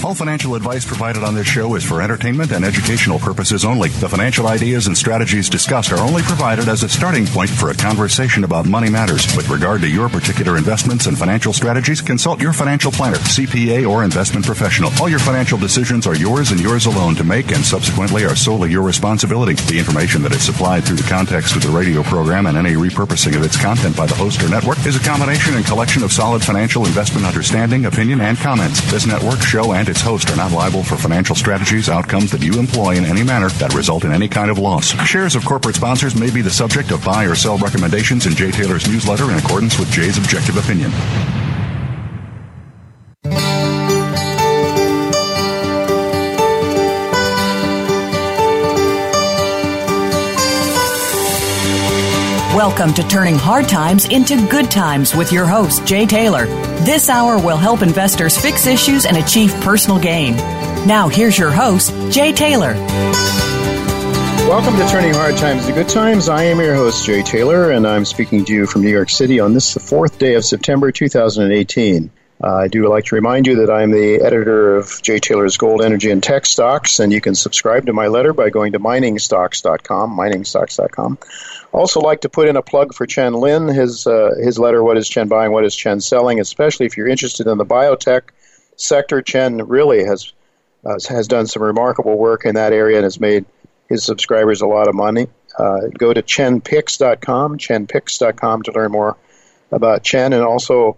All financial advice provided on this show is for entertainment and educational purposes only. The financial ideas and strategies discussed are only provided as a starting point for a conversation about money matters. With regard to your particular investments and financial strategies, consult your financial planner, CPA, or investment professional. All your financial decisions are yours and yours alone to make and subsequently are solely your responsibility. The information that is supplied through the context of the radio program and any repurposing of its content by the host or network is a combination and collection of solid financial investment understanding, opinion, and comments. This network, show, and its host are not liable for financial strategies, outcomes that you employ in any manner that result in any kind of loss. Shares of corporate sponsors may be the subject of buy or sell recommendations in Jay Taylor's newsletter in accordance with Jay's objective opinion. Welcome to Turning Hard Times into Good Times with your host, Jay Taylor. This hour will help investors fix issues and achieve personal gain. Now, here's your host, Jay Taylor. Welcome to Turning Hard Times into Good Times. I am your host, Jay Taylor, and I'm speaking to you from New York City on this, the 4th day of September, 2018. I do like to remind you that I'm the editor of Jay Taylor's Gold, Energy, and Tech Stocks, and you can subscribe to my letter by going to miningstocks.com. Also like to put in a plug for Chen Lin, his letter, What is Chen Buying, What is Chen Selling, especially if you're interested in the biotech sector. Chen really has done some remarkable work in that area and has made his subscribers a lot of money. Go to chenpicks.com to learn more about Chen, and also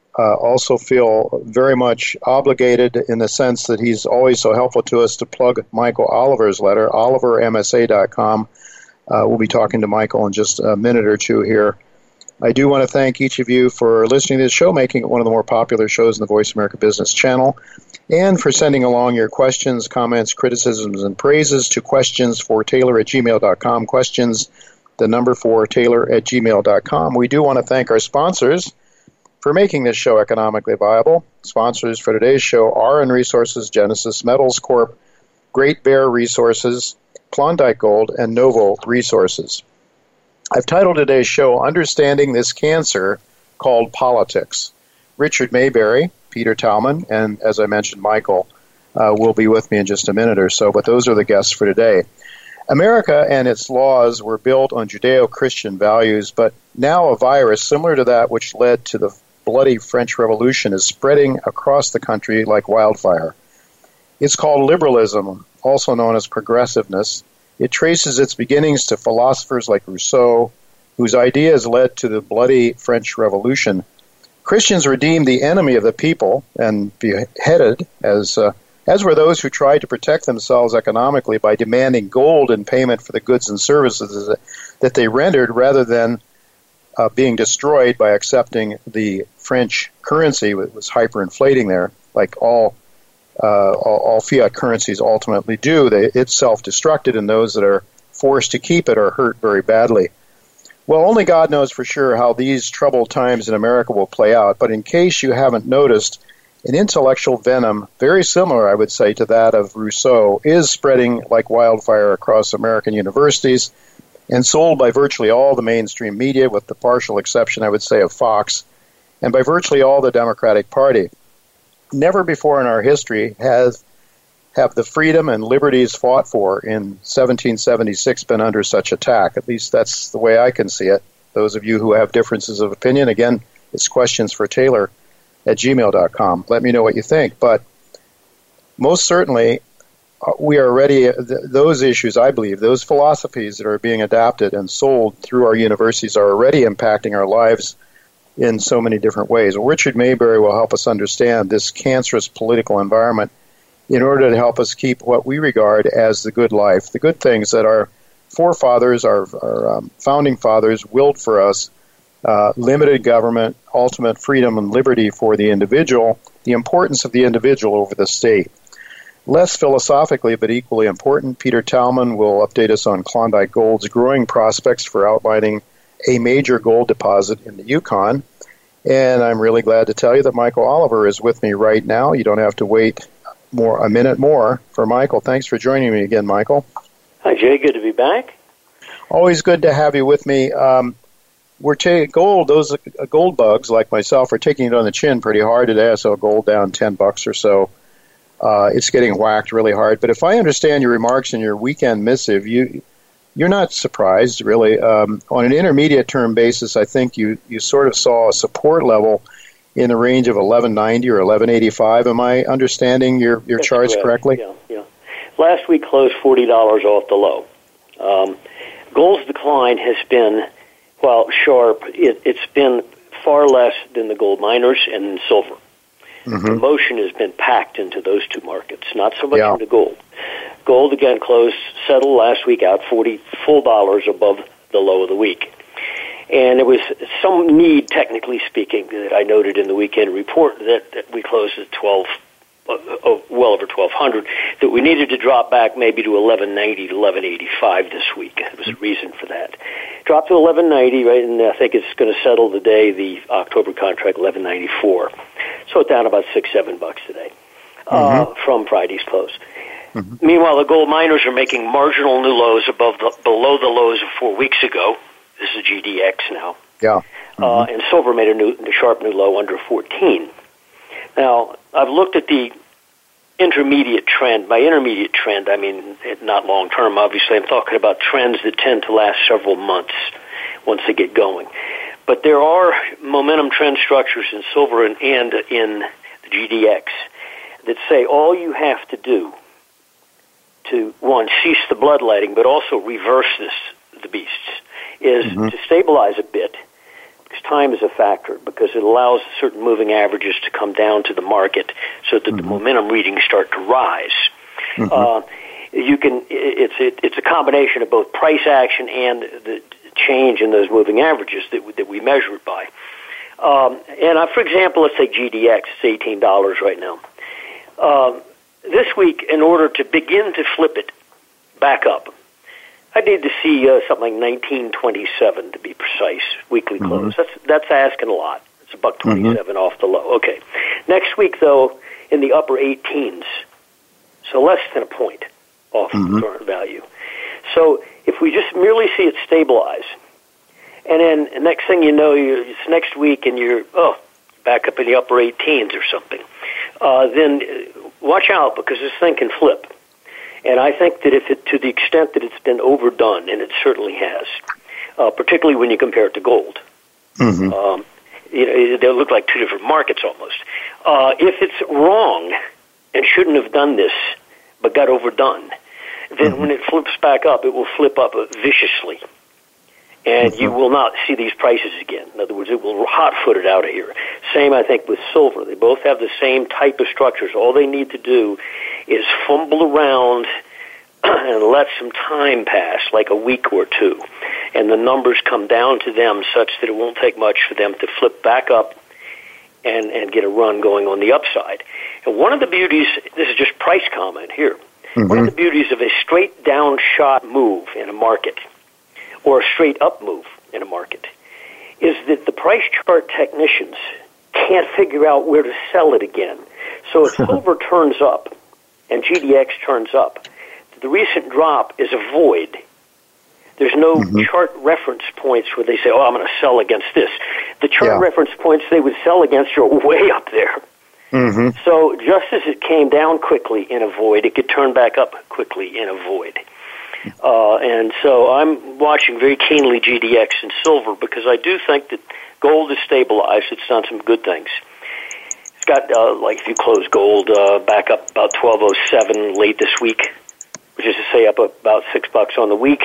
feel very much obligated in the sense that he's always so helpful to us to plug Michael Oliver's letter, olivermsa.com. We'll be talking to Michael in just a minute or two here. I do want to thank each of you for listening to this show, making it one of the more popular shows in the Voice America Business channel, and for sending along your questions, comments, criticisms, and praises to questionsfortaylor@gmail.com, questions, the number 4, Taylor@gmail.com. We do want to thank our sponsors for making this show economically viable. Sponsors for today's show are RN Resources, Genesis Metals Corp., Great Bear Resources, Klondike Gold, and Novo Resources. I've titled today's show, Understanding This Cancer Called Politics. Richard Mayberry, Peter Talman, and as I mentioned, Michael will be with me in just a minute or so, but those are the guests for today. America and its laws were built on Judeo-Christian values, but now a virus similar to that which led to the bloody French Revolution is spreading across the country like wildfire. It's called liberalism, also known as progressiveness. It traces its beginnings to philosophers like Rousseau, whose ideas led to the bloody French Revolution. Christians were deemed the enemy of the people and beheaded, as were those who tried to protect themselves economically by demanding gold in payment for the goods and services that they rendered, rather than being destroyed by accepting the French currency. It was hyperinflating there, like all fiat currencies ultimately do. It's self-destructed, and those that are forced to keep it are hurt very badly. Well, only God knows for sure how these troubled times in America will play out, but in case you haven't noticed, an intellectual venom, very similar, I would say, to that of Rousseau, is spreading like wildfire across American universities and sold by virtually all the mainstream media, with the partial exception, I would say, of Fox, and by virtually all the Democratic Party. Never before in our history have the freedom and liberties fought for in 1776 been under such attack. At least that's the way I can see it. Those of you who have differences of opinion, again, it's questionsfortaylor@gmail.com. Let me know what you think. But most certainly, we are ready. Those issues, I believe, those philosophies that are being adapted and sold through our universities are already impacting our lives in so many different ways. Well, Richard Mayberry will help us understand this cancerous political environment in order to help us keep what we regard as the good life, the good things that our forefathers, our founding fathers willed for us, limited government, ultimate freedom and liberty for the individual, the importance of the individual over the state. Less philosophically, but equally important, Peter Talman will update us on Klondike Gold's growing prospects for outlining a major gold deposit in the Yukon. And I'm really glad to tell you that Michael Oliver is with me right now. You don't have to wait a minute more for Michael. Thanks for joining me again, Michael. Hi, Jay. Good to be back. Always good to have you with me. We're taking gold. Those gold bugs like myself are taking it on the chin pretty hard today. I saw gold down $10 or so. it's getting whacked really hard. But if I understand your remarks in your weekend missive, you're not surprised, really. On an intermediate-term basis, I think you sort of saw a support level in the range of 1190 or 1185. Am I understanding your charts correctly? Yeah. Last week closed $40 off the low. Gold's decline has been, while sharp, it's been far less than the gold miners and silver. Mm-hmm. The motion has been packed into those two markets, not so much into gold. Gold, again, settled last week out $40 full above the low of the week. And there was some need, technically speaking, that I noted in the weekend report that we closed at well over 1,200, that we needed to drop back maybe to 1190 to 1185 this week. There was a reason for that. Dropped to 1190, right, and I think it's going to settle today, the October contract, 1194. So it's down about $6-7 today from Friday's close. Mm-hmm. Meanwhile, the gold miners are making marginal new lows below the lows of 4 weeks ago. This is GDX now. Yeah. Mm-hmm. And silver made a sharp new low under 14. Now, I've looked at the intermediate trend. By intermediate trend, I mean not long-term, obviously. I'm talking about trends that tend to last several months once they get going. But there are momentum trend structures in silver and in the GDX that say all you have to do to, one, cease the bloodletting, but also reverse the beasts, is to stabilize a bit, because time is a factor, because it allows certain moving averages to come down to the market so that the momentum readings start to rise. It's a combination of both price action and the change in those moving averages that we measure it by. For example, let's take GDX. It's $18 right now. This week, in order to begin to flip it back up, I need to see something like 1927 to be precise, weekly close. That's asking a lot. It's $1.27 off the low. Okay. Next week, though, in the upper 18s, so less than a point off the current value. So if we just merely see it stabilize, and then next thing you know, it's next week and you're back up in the upper 18s or something, then watch out, because this thing can flip. And I think that to the extent that it's been overdone, and it certainly has, particularly when you compare it to gold, they look like two different markets almost. If it's wrong and shouldn't have done this, but got overdone, then when it flips back up, it will flip up viciously. And you will not see these prices again. In other words, it will hot-foot it out of here. Same, I think, with silver. They both have the same type of structures. All they need to do is fumble around and let some time pass, like a week or two, and the numbers come down to them such that it won't take much for them to flip back up and get a run going on the upside. And one of the beauties, this is just price comment here, one of the beauties of a straight down shot move in a market, or a straight up move in a market, is that the price chart technicians can't figure out where to sell it again. So if silver turns up and GDX turns up, the recent drop is a void. There's no chart reference points where they say, I'm going to sell against this. The chart reference points they would sell against are way up there. So just as it came down quickly in a void, it could turn back up quickly in a void. And so I'm watching very keenly GDX and silver, because I do think that gold is stabilized. It's done some good things. It's got, if you close gold back up about 1207 late this week, which is to say up about $6 on the week,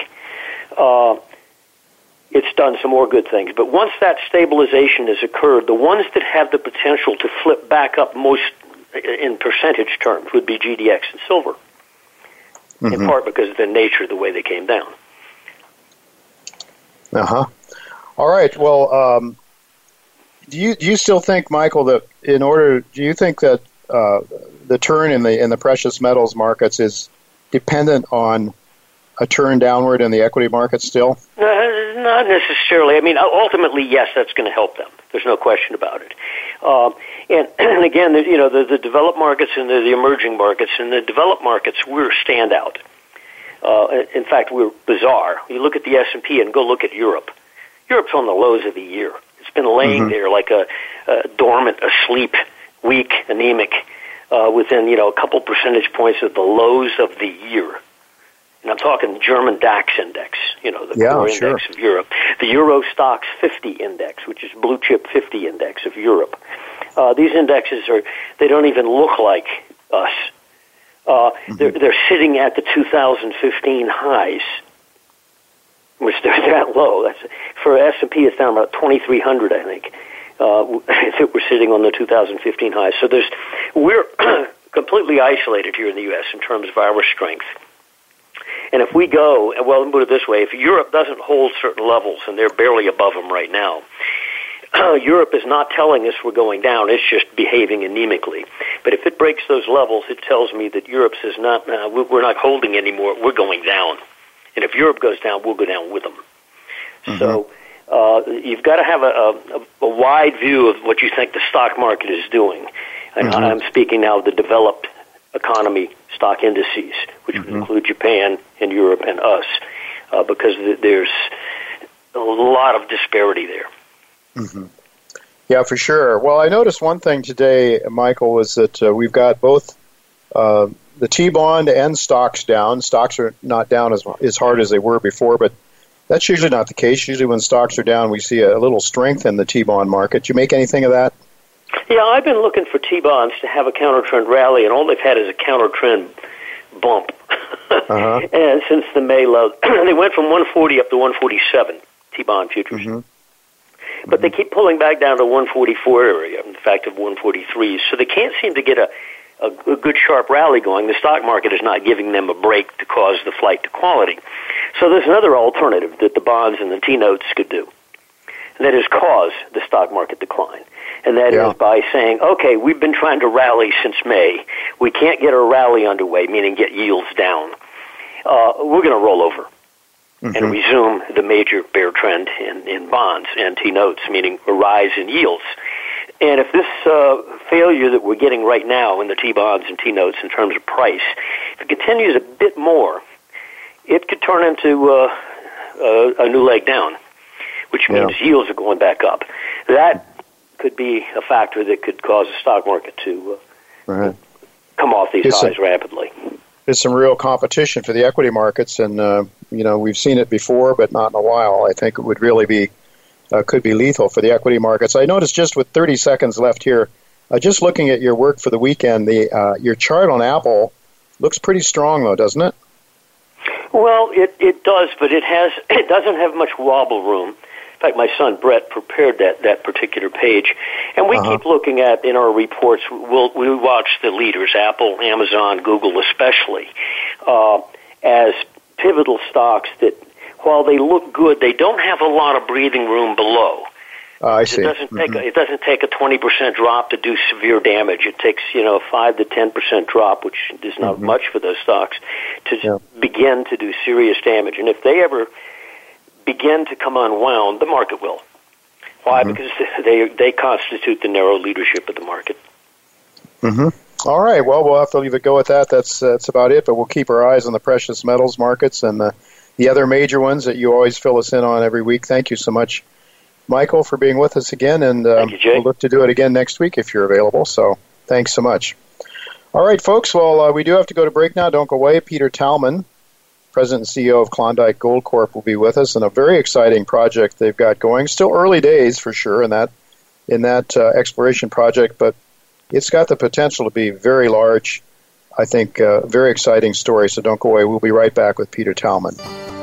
it's done some more good things. But once that stabilization has occurred, the ones that have the potential to flip back up most in percentage terms would be GDX and silver. In part because of the nature of the way they came down. All right. Well, do you still think, Michael, that do you think that the turn in the precious metals markets is dependent on a turn downward in the equity market still? Not necessarily. I mean, ultimately, yes, that's going to help them. There's no question about it. And again, the developed markets and the emerging markets. In the developed markets, we're standout. In fact, we're bizarre. You look at the S&P and go look at Europe. Europe's on the lows of the year. It's been laying there like a dormant, asleep, weak, anemic within, a couple percentage points of the lows of the year. And I'm talking German DAX index, the core index of Europe. The Euro Stoxx 50 index, which is blue chip 50 index of Europe. These indexes they don't even look like us. They're sitting at the 2015 highs, which they're that low. That's, for S&P, it's down about 2,300, I think, if we're sitting on the 2015 highs. So we're completely isolated here in the U.S. in terms of our strength. And if we go, well, let me put it this way, if Europe doesn't hold certain levels, and they're barely above them right now, Europe is not telling us we're going down, it's just behaving anemically. But if it breaks those levels, it tells me that Europe says, we're not holding anymore, we're going down. And if Europe goes down, we'll go down with them. Mm-hmm. So you've got to have a wide view of what you think the stock market is doing. And I'm speaking now of the developed economy stock indices, which would include Japan and Europe and us, because there's a lot of disparity there. Mm-hmm. Yeah, for sure. Well, I noticed one thing today, Michael, was that we've got both the T-bond and stocks down. Stocks are not down as hard as they were before, but that's usually not the case. Usually when stocks are down, we see a little strength in the T-bond market. Do you make anything of that? Yeah, I've been looking for T-bonds to have a counter-trend rally, and all they've had is a counter-trend bump. And since the May low, they went from 140 up to 147, T-bond futures. But they keep pulling back down to 144 area, in fact, of 143. So they can't seem to get a good sharp rally going. The stock market is not giving them a break to cause the flight to quality. So there's another alternative that the bonds and the T-notes could do, and that is cause the stock market decline. And that is by saying, okay, we've been trying to rally since May. We can't get a rally underway, meaning get yields down. We're going to roll over and resume the major bear trend in bonds and T-notes, meaning a rise in yields. And if this failure that we're getting right now in the T-bonds and T-notes in terms of price, if it continues a bit more, it could turn into a new leg down, which means yields are going back up. That could be a factor that could cause the stock market to come off these highs rapidly. There's some real competition for the equity markets, and we've seen it before, but not in a while. I think it would really be could be lethal for the equity markets. I noticed just with 30 seconds left here, just looking at your work for the weekend, your chart on Apple looks pretty strong, though, doesn't it? Well, it does, but it doesn't have much wobble room. In fact, my son Brett prepared that particular page, and we keep looking at in our reports. We watch the leaders, Apple, Amazon, Google, especially, as pivotal stocks that, while they look good, they don't have a lot of breathing room below. I see. It doesn't take a 20% drop to do severe damage. It takes 5 to 10% drop, which is not much for those stocks, to begin to do serious damage. And if they ever begin to come unwound, the market will. Why? Because they constitute the narrow leadership of the market. All right. Well, we'll have to leave it go with that. That's about it. But we'll keep our eyes on the precious metals markets and the other major ones that you always fill us in on every week. Thank you so much, Michael, for being with us again. And Thank you, Jay. We'll look to do it again next week if you're available. So thanks so much. All right, folks. Well, we do have to go to break now. Don't go away. Peter Talman, President and CEO of Klondike Gold Corp, will be with us, and a very exciting project they've got going. Still early days for sure in that exploration project, but it's got the potential to be very large. I think very exciting story. So don't go away. We'll be right back with Peter Talman.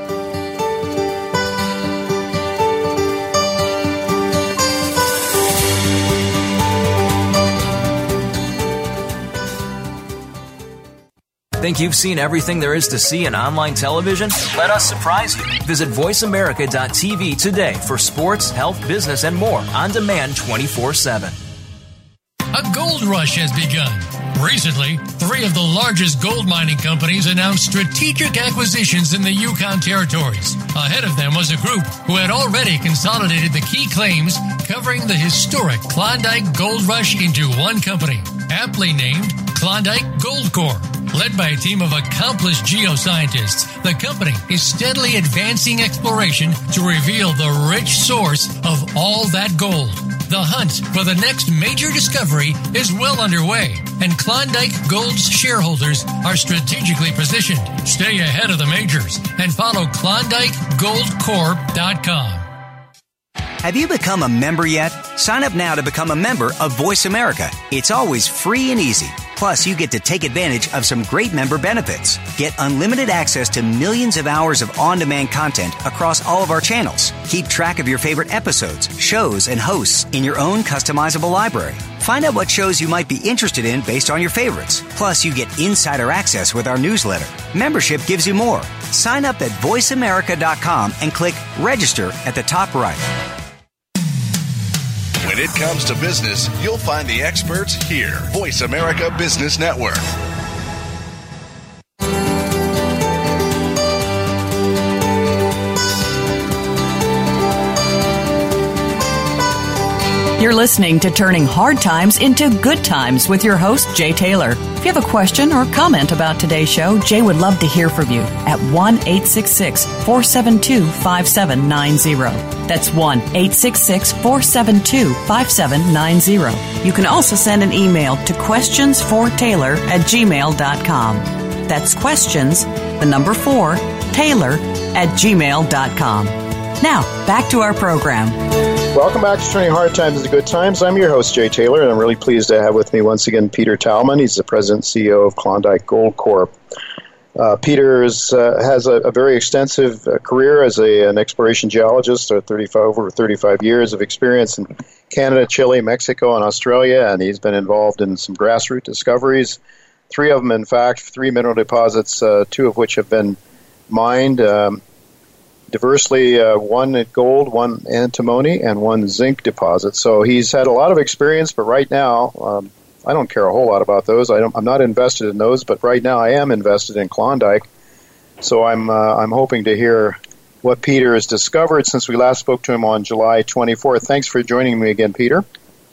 Think you've seen everything there is to see in online television? Let us surprise you. Visit voiceamerica.tv today for sports, health, business, and more on demand 24/7. A gold rush has begun. Recently, 3 of the largest gold mining companies announced strategic acquisitions in the Yukon territories. Ahead of them was a group who had already consolidated the key claims covering the historic Klondike Gold Rush into one company, aptly named Klondike Gold Corp. Led by a team of accomplished geoscientists, the company is steadily advancing exploration to reveal the rich source of all that gold. The hunt for the next major discovery is well underway, and Klondike Gold's shareholders are strategically positioned. Stay ahead of the majors and follow KlondikeGoldCorp.com. Have you become a member yet? Sign up now to become a member of Voice America. It's always free and easy. Plus, you get to take advantage of some great member benefits. Get unlimited access to millions of hours of on-demand content across all of our channels. Keep track of your favorite episodes, shows, and hosts in your own customizable library. Find out what shows you might be interested in based on your favorites. Plus, you get insider access with our newsletter. Membership gives you more. Sign up at voiceamerica.com and click register at the top right. When it comes to business, you'll find the experts here. Voice America Business Network. You're listening to Turning Hard Times into Good Times with your host, Jay Taylor. If you have a question or comment about today's show, Jay would love to hear from you at 1-866-472-5790. That's 1-866-472-5790. You can also send an email to questionsfortaylor@gmail.com. That's questions, the number 4, Taylor@gmail.com. Now, back to our program. Welcome back to Turning Hard Times into Good Times. I'm your host, Jay Taylor, and I'm really pleased to have with me once again Peter Talman. He's the President and CEO of Klondike Gold Corp. Peter has a very extensive career as an exploration geologist, over 35 years of experience in Canada, Chile, Mexico, and Australia, and he's been involved in some grassroots discoveries. 3 of them, in fact, 3 mineral deposits, 2 of which have been mined diversely, 1 gold, 1 antimony, and 1 zinc deposit. So he's had a lot of experience, but right now, I don't care a whole lot about those. I'm not invested in those, but right now I am invested in Klondike. So I'm hoping to hear what Peter has discovered since we last spoke to him on July 24th. Thanks for joining me again, Peter.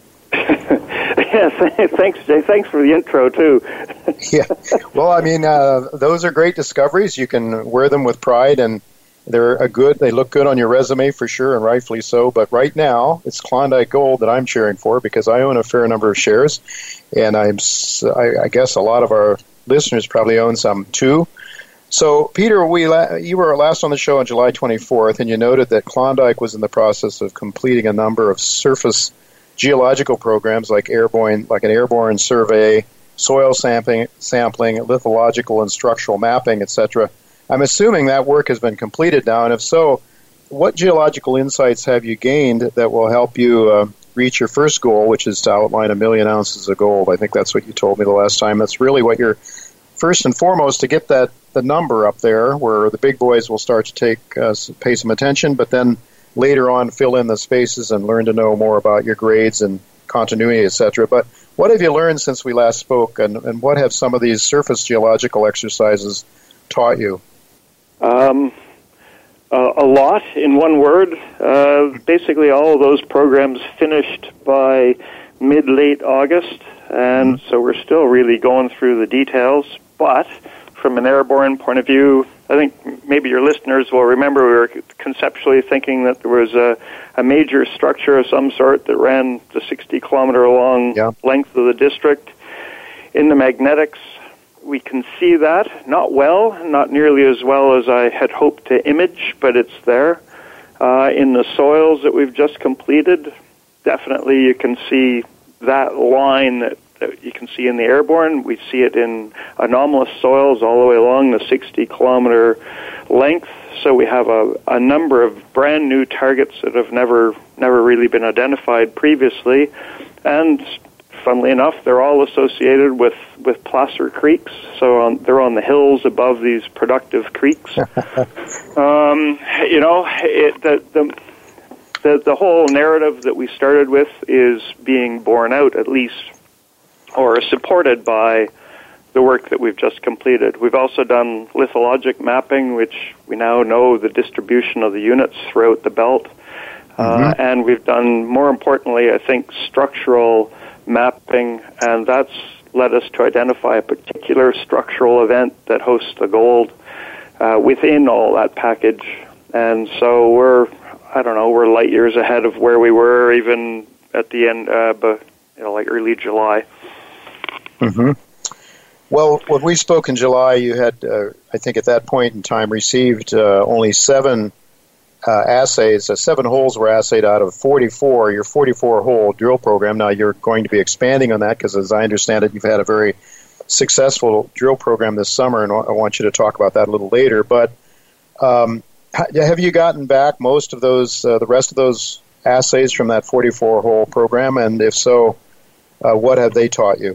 Yes, thanks, Jay. Thanks for the intro, too. Yeah. Well, I mean, those are great discoveries. You can wear them with pride, and they look good on your resume for sure, and rightfully so. But right now, it's Klondike Gold that I'm cheering for because I own a fair number of shares, and I guess a lot of our listeners probably own some too. So, Peter, you were last on the show on July 24th, and you noted that Klondike was in the process of completing a number of surface geological programs like an airborne survey, soil sampling, lithological and structural mapping, etc. I'm assuming that work has been completed now, and if so, what geological insights have you gained that will help you reach your first goal, which is to outline 1 million ounces of gold? I think that's what you told me the last time. That's really what you're, first and foremost, to get the number up there where the big boys will start to pay some attention, but then later on fill in the spaces and learn to know more about your grades and continuity, etc. But what have you learned since we last spoke, and what have some of these surface geological exercises taught you? A lot, in one word. Basically, all of those programs finished by mid-late August, and so we're still really going through the details. But from an airborne point of view, I think maybe your listeners will remember we were conceptually thinking that there was a major structure of some sort that ran the 60-kilometer-long length of the district. In the magnetics, we can see that, not nearly as well as I had hoped to image, but it's there. In the soils that we've just completed, definitely you can see that line that you can see in the airborne. We see it in anomalous soils all the way along the 60-kilometer length. So we have a number of brand new targets that have never really been identified previously, and funnily enough, they're all associated with placer creeks, so they're on the hills above these productive creeks. The whole narrative that we started with is being borne out, at least, or supported by the work that we've just completed. We've also done lithologic mapping, which we now know the distribution of the units throughout the belt. And we've done, more importantly, I think, structural mapping, and that's led us to identify a particular structural event that hosts the gold within all that package. And so we're light years ahead of where we were even at the end, like early July. Mm-hmm. Well, when we spoke in July, you had, I think at that point in time, received only 7 assays. 7 holes were assayed out of 44, your 44-hole drill program. Now, you're going to be expanding on that because, as I understand it, you've had a very successful drill program this summer, and I want you to talk about that a little later. But have you gotten back most of those, the rest of those assays from that 44-hole program? And if so, what have they taught you?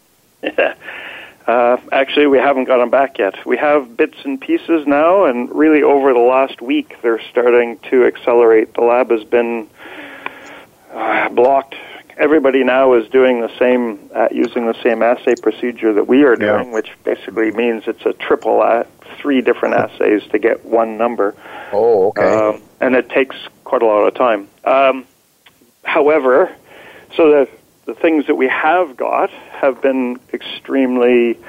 Actually, we haven't got them back yet. We have bits and pieces now, and really over the last week, they're starting to accelerate. The lab has been blocked. Everybody now is doing the same, using the same assay procedure that we are doing, which basically means it's a triple, 3 different assays to get one number. Oh, okay. And it takes quite a lot of time. However, so the things that we have got have been extremely,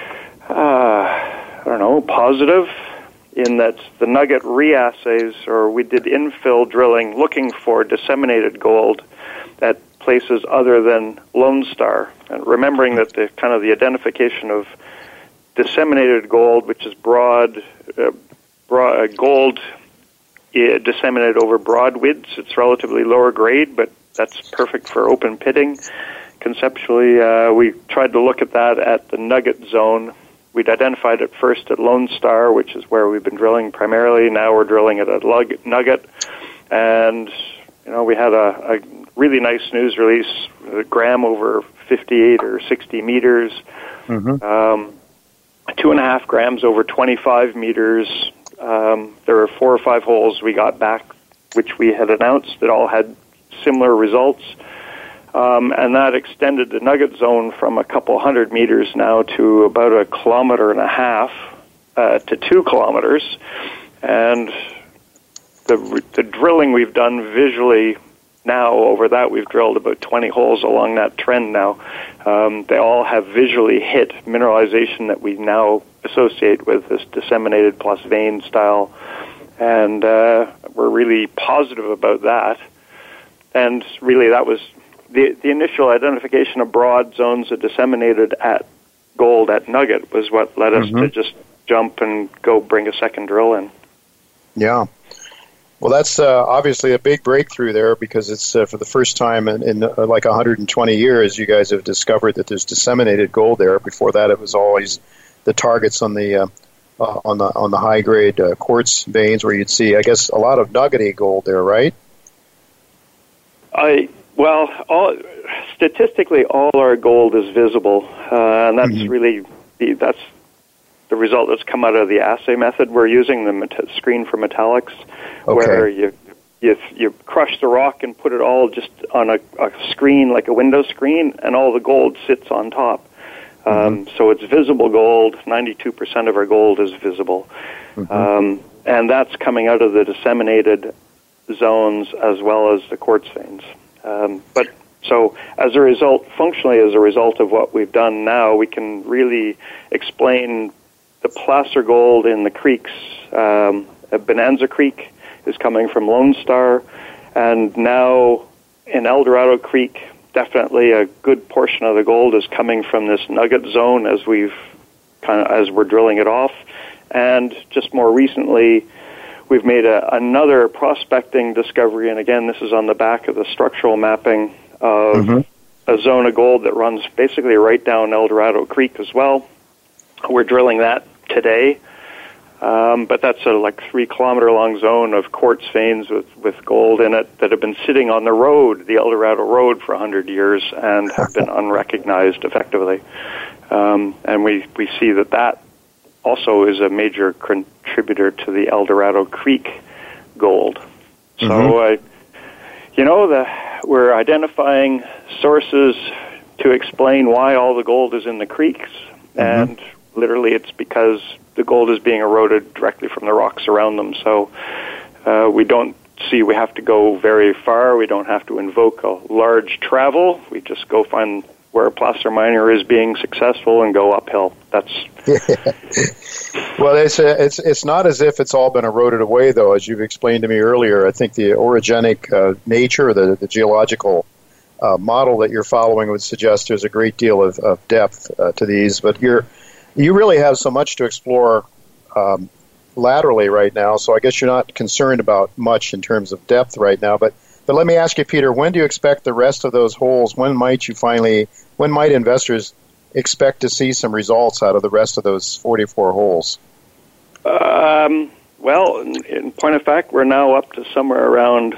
positive in that the Nugget reassays, or we did infill drilling looking for disseminated gold at places other than Lone Star. And remembering that the kind of the identification of disseminated gold, which is broad gold disseminated over broad widths, it's relatively lower grade, but that's perfect for open pitting. Conceptually, we tried to look at that at the Nugget zone. We'd identified it first at Lone Star, which is where we've been drilling primarily. Now we're drilling it at Nugget. And, we had a really nice news release, a gram over 58 or 60 meters, 2.5 grams over 25 meters. There were 4 or 5 holes we got back, which we had announced that all had similar results. And that extended the Nugget zone from a couple hundred meters now to about 1.5 kilometers to 2 kilometers. And the drilling we've done visually now, over that we've drilled about 20 holes along that trend now. They all have visually hit mineralization that we now associate with this disseminated plus vein style. And we're really positive about that. And really that was the initial identification of broad zones that disseminated at gold at Nugget was what led us to just jump and go bring a second drill in. Yeah. Well, that's obviously a big breakthrough there because it's for the first time in like 120 years you guys have discovered that there's disseminated gold there. Before that, it was always the targets on the high grade quartz veins where you'd see, I guess, a lot of nuggety gold there, right? Statistically, all our gold is visible, and that's really that's the result that's come out of the assay method. We're using the screen for metallics, where you crush the rock and put it all just on a screen, like a window screen, and all the gold sits on top. So it's visible gold. 92% of our gold is visible, and that's coming out of the disseminated zones as well as the quartz veins. But so as a result, functionally as a result of what we've done now, we can really explain the placer gold in the creeks. Bonanza Creek is coming from Lone Star, and now in El Dorado Creek, definitely a good portion of the gold is coming from this Nugget zone as we're drilling it off. And just more recently, we've made another prospecting discovery, and again, this is on the back of the structural mapping of a zone of gold that runs basically right down El Dorado Creek as well. We're drilling that today, but that's a 3 kilometer long zone of quartz veins with gold in it that have been sitting on the road, the El Dorado Road, for 100 years and have been unrecognized effectively. And we see that also is a major contributor to the El Dorado Creek gold. So, we're identifying sources to explain why all the gold is in the creeks, and literally it's because the gold is being eroded directly from the rocks around them. So we don't see we have to go very far. We don't have to invoke a large travel. We just go find where a placer miner is being successful and go uphill. That's well, it's not as if it's all been eroded away, though, as you've explained to me earlier. I think the orogenic nature, the geological model that you're following would suggest there's a great deal of depth to these. But you really have so much to explore laterally right now, so I guess you're not concerned about much in terms of depth right now. But let me ask you, Peter, when do you expect the rest of those holes? When might investors expect to see some results out of the rest of those 44 holes? Well, in point of fact, we're now up to somewhere around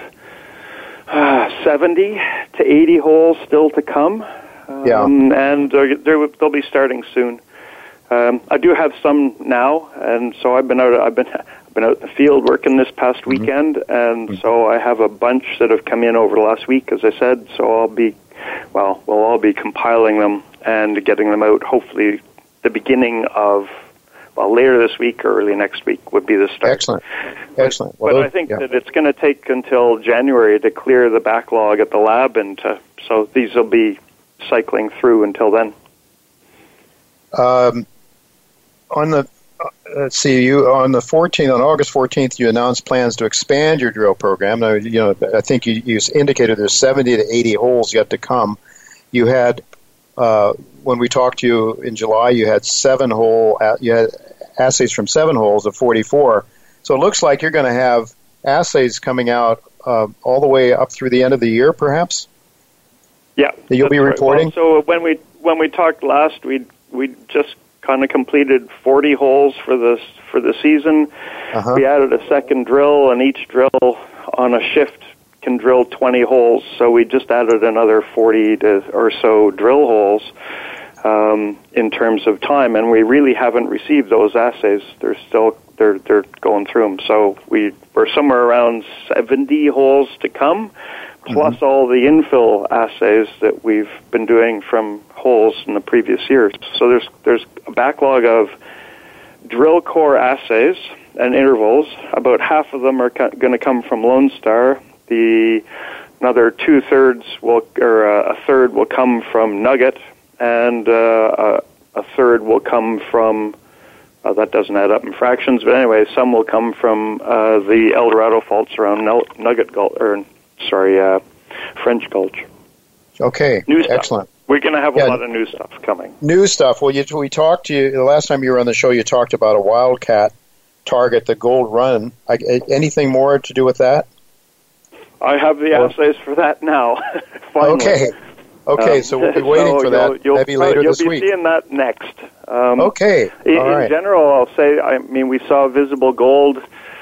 70 to 80 holes still to come. And they'll be starting soon. I do have some now, and so I've been out in the field working this past weekend, and so I have a bunch that have come in over the last week, as I said. So we'll all be compiling them and getting them out. Hopefully, the beginning of later this week or early next week would be the start. Excellent. But I think that it's going to take until January to clear the backlog at the lab, and so these will be cycling through until then. On the August 14th, you announced plans to expand your drill program. Now, I think you indicated there's 70 to 80 holes yet to come. You had, when we talked to you in July, you had assays from 7 holes of 44. So it looks like you're going to have assays coming out all the way up through the end of the year, perhaps. Yeah, that you'll be reporting. Well, so when we talked last, we just kind of completed 40 holes for the season. We added a second drill, and each drill on a shift can drill 20 holes. So we just added another 40 or so drill holes in terms of time, and we really haven't received those assays. They're going through them. So we're somewhere around 70 holes to come, plus all the infill assays that we've been doing from holes in the previous years. So there's a backlog of drill core assays and intervals. About half of them are going to come from Lone Star. Another a third will come from Nugget, and a third will come from that doesn't add up in fractions, but anyway, some will come from the El Dorado faults around Nugget Gulch, French Gulch. Okay, excellent. We're going to have a lot of new stuff coming. New stuff. Well, we talked to you the last time you were on the show. You talked about a Wildcat target, the Gold Run. Anything more to do with that? I have the assays for that now. Finally. Okay, so we'll be waiting for that maybe later this week. You'll be seeing that next. Okay. In general, I'll say, we saw visible gold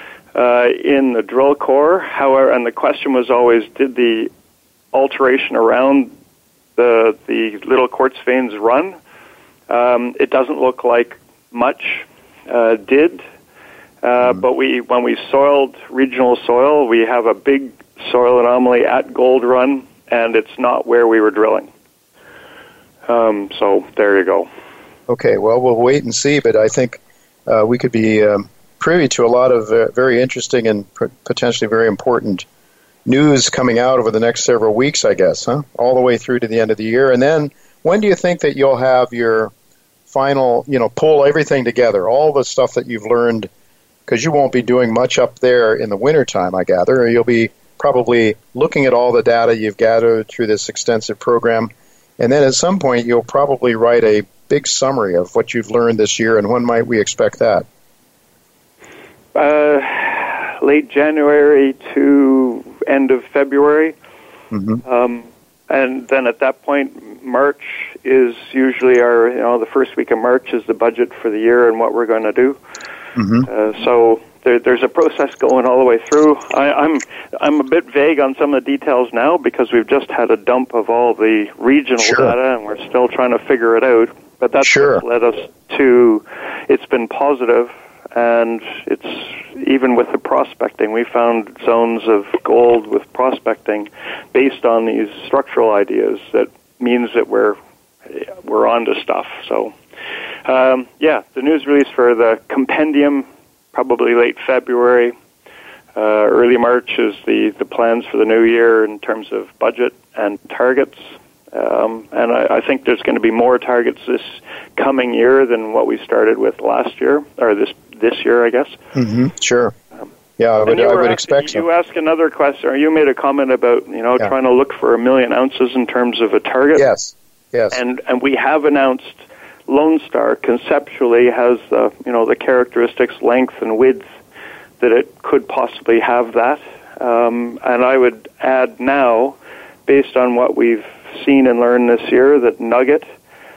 in the drill core. However, and the question was always, did the alteration around the little quartz veins run? It doesn't look like much did. But when we soiled regional soil, we have a big soil anomaly at Gold Run, and it's not where we were drilling. So there you go. Okay, well, we'll wait and see, but I think we could be privy to a lot of very interesting and potentially very important news coming out over the next several weeks, I guess, all the way through to the end of the year. And then when do you think that you'll have your final, pull everything together, all the stuff that you've learned, because you won't be doing much up there in the wintertime, I gather, or you'll be probably looking at all the data you've gathered through this extensive program, and then at some point you'll probably write a big summary of what you've learned this year, and when might we expect that? Late January to end of February. And then at that point, March is usually the first week of March is the budget for the year and what we're going to do. So there's a process going all the way through. I'm a bit vague on some of the details now because we've just had a dump of all the regional data and we're still trying to figure it out. But that's what led us to, it's been positive, and it's even with the prospecting, we found zones of gold with prospecting based on these structural ideas. That means that we're onto stuff. So the news release for the compendium, probably late February. Early March is the plans for the new year in terms of budget and targets. And I think there's going to be more targets this coming year than what we started with last year, or this year, I guess. Sure. Yeah, I would expect so. You asked another question, or you made a comment about trying to look for 1 million ounces in terms of a target. Yes. And we have announced Lone Star conceptually has the characteristics, length and width that it could possibly have that. And I would add now, based on what we've seen and learned this year, that Nugget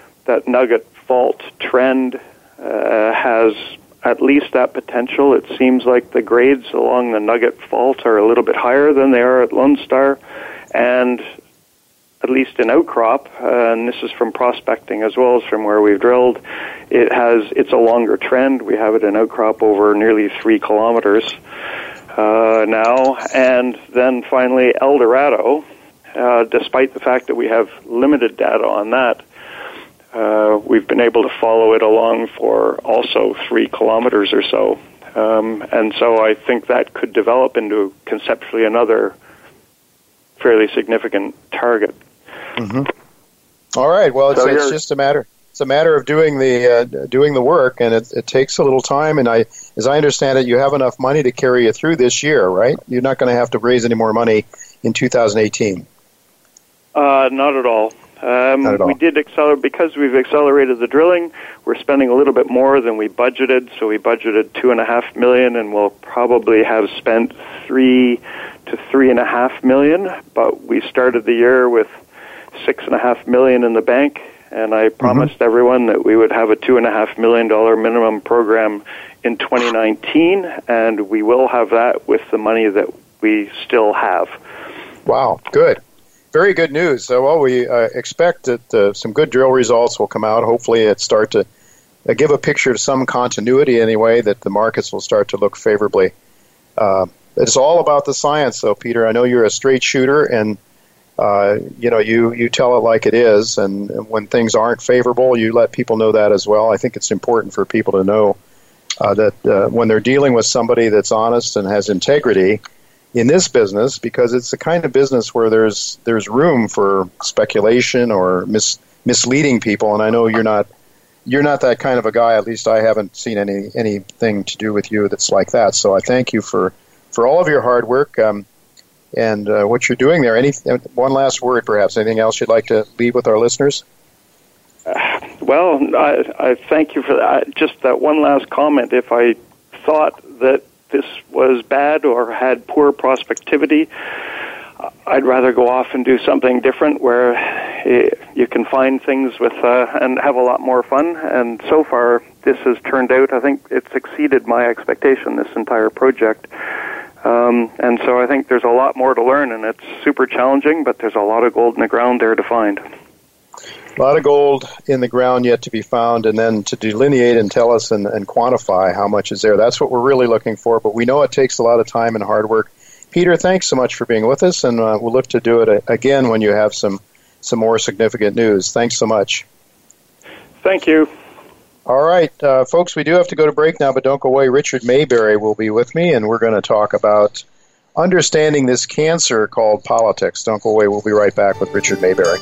fault trend has at least that potential. It seems like the grades along the Nugget fault are a little bit higher than they are at Lone Star, and at least in outcrop, and this is from prospecting as well as from where we've drilled, it's a longer trend. We have it in outcrop over nearly 3 kilometers now. And then finally El Dorado, despite the fact that we have limited data on that, we've been able to follow it along for also 3 kilometers or so. And so I think that could develop into conceptually another fairly significant target. Mm-hmm. All right. Well, it's just a matter. It's a matter of doing the work, and it takes a little time. And as I understand it, you have enough money to carry you through this year, right? You're not going to have to raise any more money in 2018. Not at all. Not at all. We did accelerate because we've accelerated the drilling. We're spending a little bit more than we budgeted, so we budgeted $2.5 million, and we'll probably have spent $3 to $3.5 million. But we started the year with $6.5 million in the bank, and I promised everyone that we would have a $2.5 million minimum program in 2019, and we will have that with the money that we still have. Wow, good. Very good news. So, we expect that some good drill results will come out. Hopefully it start to give a picture of some continuity anyway, that the markets will start to look favorably. It's all about the science, though, Peter. I know you're a straight shooter, and you tell it like it is, and when things aren't favorable, you let people know that as well. I think it's important for people to know that when they're dealing with somebody that's honest and has integrity in this business, because it's the kind of business where there's room for speculation or misleading people, and I know you're not that kind of a guy. At least I haven't seen anything to do with you that's like that. So I thank you for all of your hard work. And what you're doing there. One last word, perhaps. Anything else you'd like to leave with our listeners? Well, I thank you for that. Just that one last comment. If I thought that this was bad or had poor prospectivity, I'd rather go off and do something different where you can find things with and have a lot more fun. And so far, this has turned out, I think it's exceeded my expectation, this entire project. And so I think there's a lot more to learn, and it's super challenging, but there's a lot of gold in the ground there to find. A lot of gold in the ground yet to be found, and then to delineate and tell us and quantify how much is there. That's what we're really looking for, but we know it takes a lot of time and hard work. Peter, thanks so much for being with us, and we'll look to do it again when you have some more significant news. Thanks so much. Thank you. All right, folks, we do have to go to break now, but don't go away. Richard Mayberry will be with me, and we're going to talk about understanding this cancer called politics. Don't go away. We'll be right back with Richard Mayberry.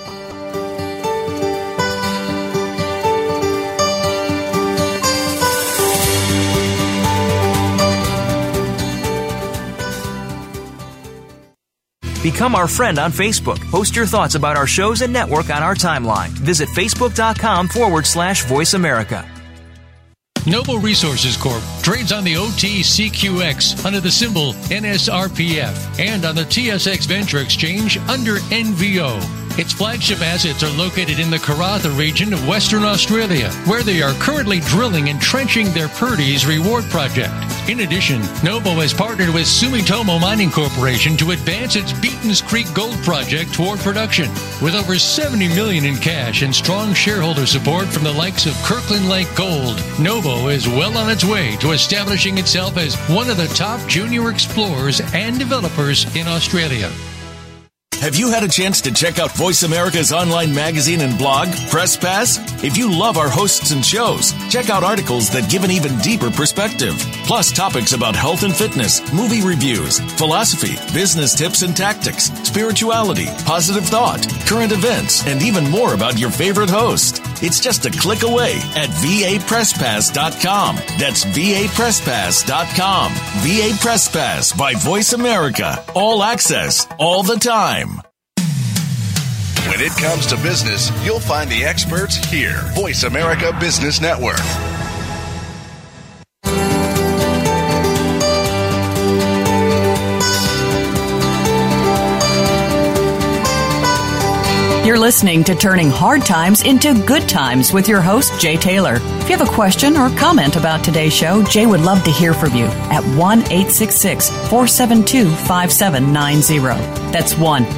Become our friend on Facebook. Post your thoughts about our shows and network on our timeline. Visit Facebook.com/Voice America. Noble Resources Corp. trades on the OTCQX under the symbol NSRPF and on the TSX Venture Exchange under NVO. Its flagship assets are located in the Karratha region of Western Australia, where they are currently drilling and trenching their Purdy's Reward project. In addition, Noble has partnered with Sumitomo Mining Corporation to advance its Beaton's Creek Gold project toward production. With over $70 million in cash and strong shareholder support from the likes of Kirkland Lake Gold, Noble is well on its way to establishing itself as one of the top junior explorers and developers in Australia. Have you had a chance to check out Voice America's online magazine and blog, Press Pass? If you love our hosts and shows, check out articles that give an even deeper perspective. plus topics about health and fitness, movie reviews, philosophy, business tips and tactics, spirituality, positive thought, current events, and even more about your favorite host. It's just a click away at vapresspass.com. That's vapresspass.com. VA Press Pass by Voice America. All access, all the time. When it comes to business, you'll find the experts here. Voice America Business Network. You're listening to Turning Hard Times into Good Times with your host, Jay Taylor. If you have a question or comment about today's show, Jay would love to hear from you at 1-866-472-5790. That's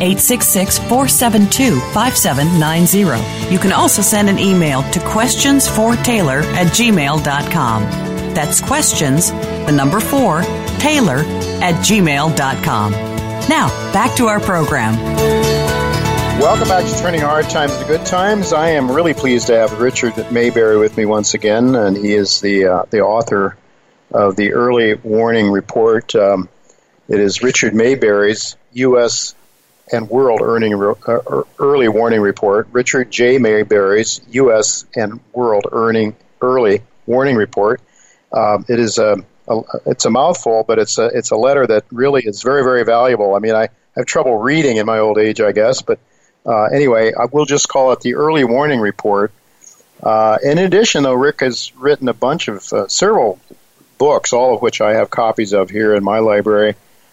1-866-472-5790. You can also send an email to questionsfortaylor@gmail.com. That's questions, the number 4, Taylor@gmail.com. Now, back to our program. Welcome back to Turning Hard Times to Good Times. I am really pleased to have Richard Maybury with me once again, and he is the author of the Early Warning Report. It is Richard Maybury's U.S. and World Early Warning Report. Richard J. Maybury's U.S. and World Early Warning Report. It is it's a mouthful, but it's a letter that really is very, very valuable. I mean, I have trouble reading in my old age, I guess, but anyway, I will just call it the Early Warning Report. In addition, though, Rick has written a bunch of several books, all of which I have copies of here in my library.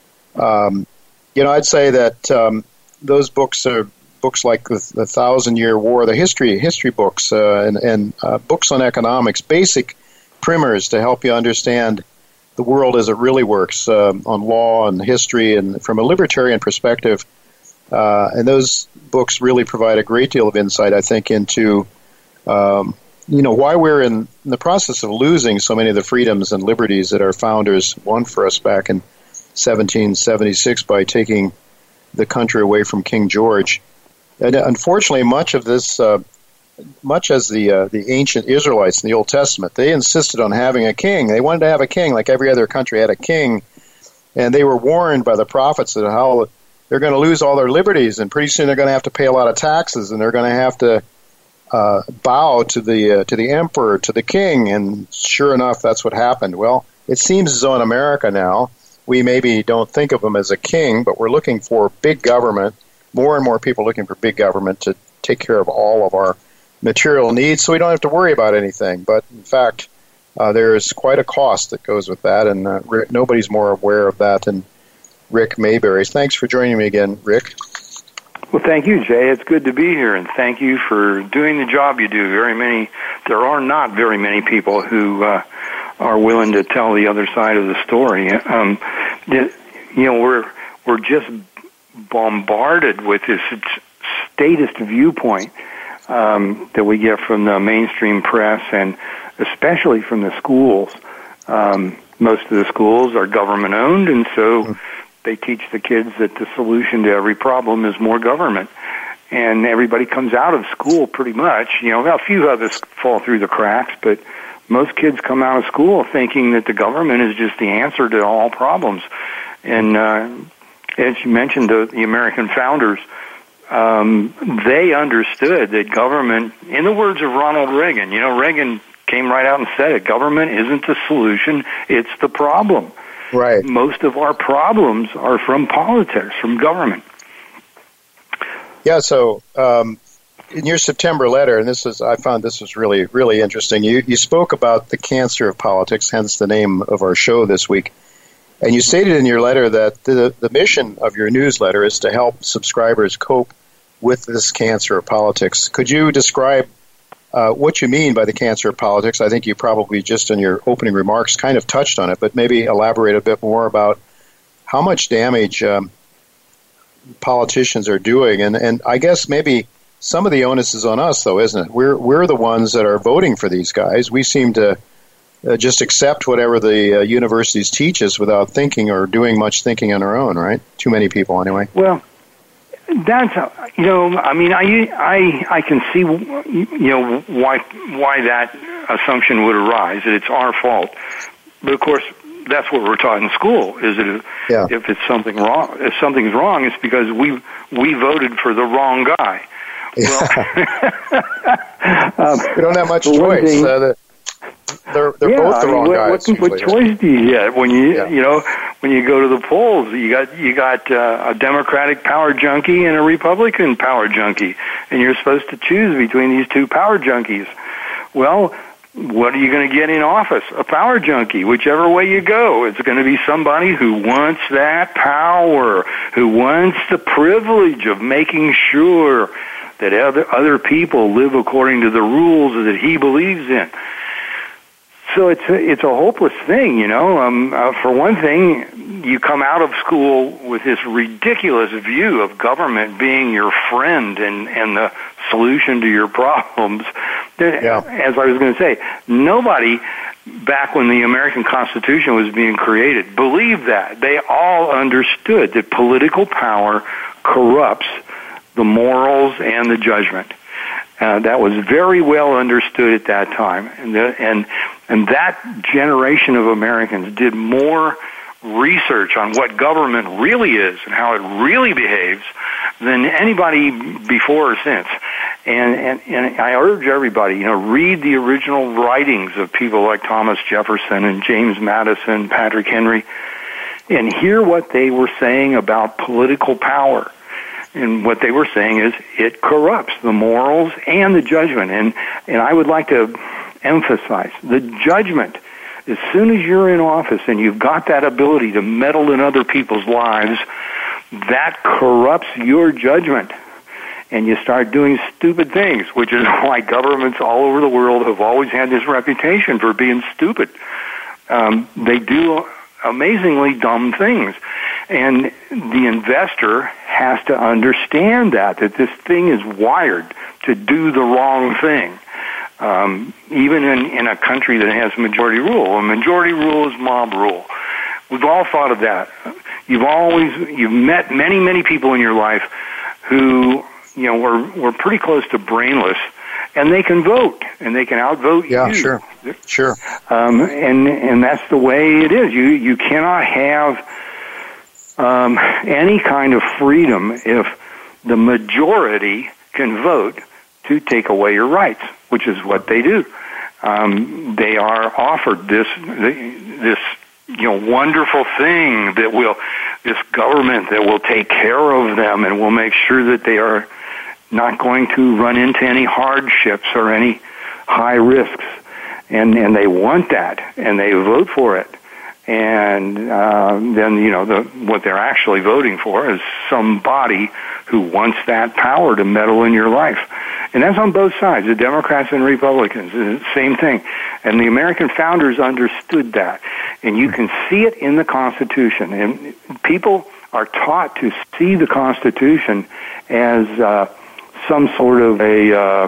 I'd say that those books are books like the 1,000-Year War, the history books, and books on economics, basic primers to help you understand the world as it really works on law and history and from a libertarian perspective. And those books really provide a great deal of insight, I think, into why we're in the process of losing so many of the freedoms and liberties that our founders won for us back in 1776 by taking the country away from King George. And unfortunately, much as the ancient Israelites in the Old Testament, they insisted on having a king. They wanted to have a king like every other country had a king, and they were warned by the prophets that how they're going to lose all their liberties, and pretty soon they're going to have to pay a lot of taxes, and they're going to have to bow to the emperor, to the king. And sure enough, that's what happened. Well, it seems as though in America now, we maybe don't think of him as a king, but we're looking for big government, more and more people looking for big government to take care of all of our material needs so we don't have to worry about anything. But in fact, there is quite a cost that goes with that, and nobody's more aware of that than Rick Maybury. Thanks for joining me again, Rick. Well, thank you, Jay. It's good to be here, and thank you for doing the job you do. There are not very many people who are willing to tell the other side of the story. We're just bombarded with this statist viewpoint that we get from the mainstream press and especially from the schools. Most of the schools are government-owned, and so they teach the kids that the solution to every problem is more government. And everybody comes out of school pretty much. A few of us fall through the cracks, but most kids come out of school thinking that the government is just the answer to all problems. And as you mentioned, the American founders, they understood that government, in the words of Ronald Reagan, Reagan came right out and said it, government isn't the solution, it's the problem. Right. Most of our problems are from politics, from government. Yeah, so in your September letter, and I found this was really, really interesting, you spoke about the cancer of politics, hence the name of our show this week. And you stated in your letter that the mission of your newsletter is to help subscribers cope with this cancer of politics. Could you describe what you mean by the cancer of politics? I think you probably just in your opening remarks kind of touched on it, but maybe elaborate a bit more about how much damage politicians are doing. And I guess maybe some of the onus is on us, though, isn't it? We're the ones that are voting for these guys. We seem to just accept whatever the universities teach us without thinking or doing much thinking on our own, right? Too many people, anyway. Well, that's I can see why that assumption would arise, that it's our fault. But of course, that's what we're taught in school. Is that if it's something wrong, if something's wrong, it's because we voted for the wrong guy. Well, we don't have much choice. They're both the wrong guys. What choice do you get when when you go to the polls? You got a Democratic power junkie and a Republican power junkie, and you're supposed to choose between these two power junkies. Well, what are you going to get in office? A power junkie. Whichever way you go, it's going to be somebody who wants that power, who wants the privilege of making sure that other people live according to the rules that he believes in. So it's a hopeless thing, For one thing, you come out of school with this ridiculous view of government being your friend and the solution to your problems. As I was going to say, nobody back when the American Constitution was being created believed that. They all understood that political power corrupts the morals and the judgment. That was very well understood at that time, and that generation of Americans did more research on what government really is and how it really behaves than anybody before or since. And I urge everybody, read the original writings of people like Thomas Jefferson and James Madison, Patrick Henry, and hear what they were saying about political power. And what they were saying is it corrupts the morals and the judgment. And I would like to emphasize the judgment. As soon as you're in office and you've got that ability to meddle in other people's lives, that corrupts your judgment. And you start doing stupid things, which is why governments all over the world have always had this reputation for being stupid. They do amazingly dumb things. And the investor has to understand that this thing is wired to do the wrong thing. Even in a country that has majority rule. A majority rule is mob rule. We've all thought of that. You've met many, many people in your life who, were pretty close to brainless, and they can vote, and they can outvote you. Yeah, sure. And that's the way it is. You cannot have any kind of freedom if the majority can vote to take away your rights, which is what they do. They are offered this wonderful thing this government that will take care of them and will make sure that they are not going to run into any hardships or any high risks. And they want that, and they vote for it. And then, what they're actually voting for is somebody who wants that power to meddle in your life. And that's on both sides, the Democrats and Republicans. It's the same thing. And the American founders understood that. And you can see it in the Constitution. And people are taught to see the Constitution as some sort of a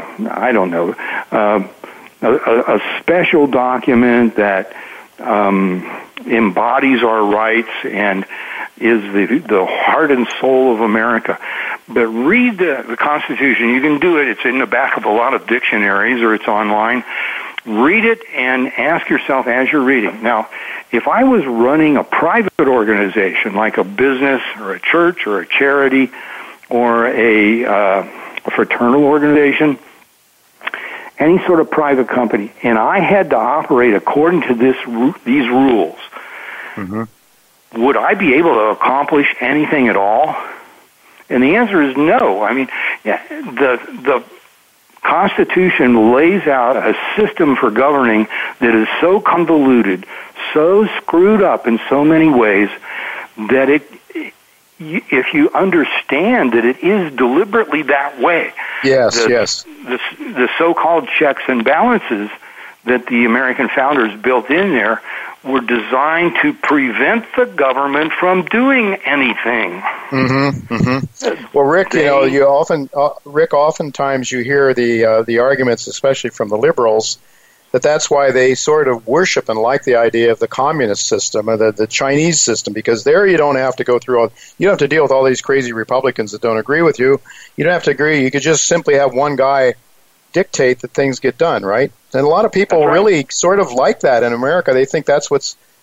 special document that embodies our rights and is the heart and soul of America. But read the Constitution. You can do it. It's in the back of a lot of dictionaries or it's online. Read it and ask yourself as you're reading. Now, if I was running a private organization like a business or a church or a charity or a fraternal organization, any sort of private company, and I had to operate according to these rules, would I be able to accomplish anything at all? And the answer is no. I mean, the Constitution lays out a system for governing that is so convoluted, so screwed up in so many ways that if you understand that it is deliberately that way, the so-called checks and balances that the American founders built in there were designed to prevent the government from doing anything. Well, Rick, oftentimes you hear the arguments, especially from the liberals, that's why they sort of worship and like the idea of the communist system or the Chinese system, because there you don't have to go through you don't have to deal with all these crazy Republicans that don't agree with you. You don't have to agree. You could just simply have one guy dictate that things get done, right? And a lot of people really sort of like that in America. They think that's what's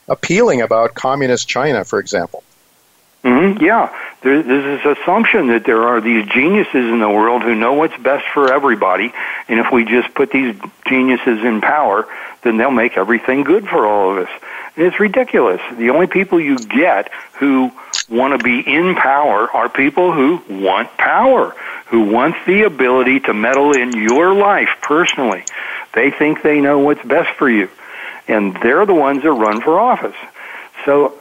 appealing about communist China, for example. Mm-hmm, yeah. There's this assumption that there are these geniuses in the world who know what's best for everybody, and if we just put these geniuses in power, then they'll make everything good for all of us. And it's ridiculous. The only people you get who want to be in power are people who want power, who want the ability to meddle in your life personally. They think they know what's best for you, and they're the ones that run for office. So,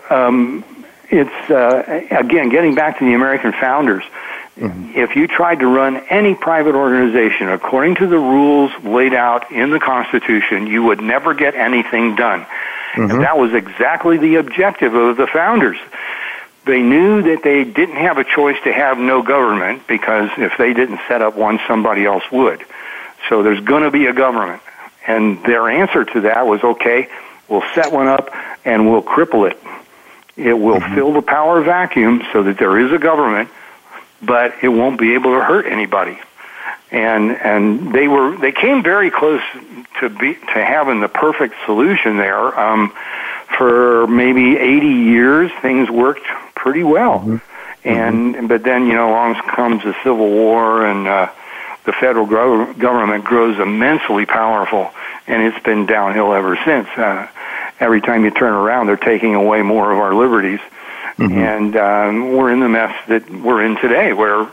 it's, again, getting back to the American founders, if you tried to run any private organization according to the rules laid out in the Constitution, you would never get anything done. And that was exactly the objective of the founders. They knew that they didn't have a choice to have no government, because if they didn't set up one, somebody else would. So there's going to be a government. And their answer to that was, okay, we'll set one up and we'll cripple it. It will fill the power vacuum so that there is a government, but it won't be able to hurt anybody. And they came very close to having the perfect solution there. For maybe 80 years, things worked pretty well. But then, along comes the Civil War, and the federal government grows immensely powerful, and it's been downhill ever since. Every time you turn around, they're taking away more of our liberties. And we're in the mess that we're in today, where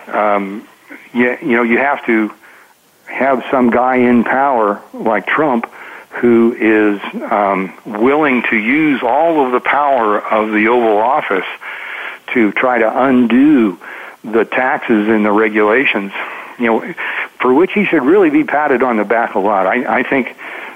you have to have some guy in power like Trump who is willing to use all of the power of the Oval Office to try to undo the taxes and the regulations, for which he should really be patted on the back a lot. I think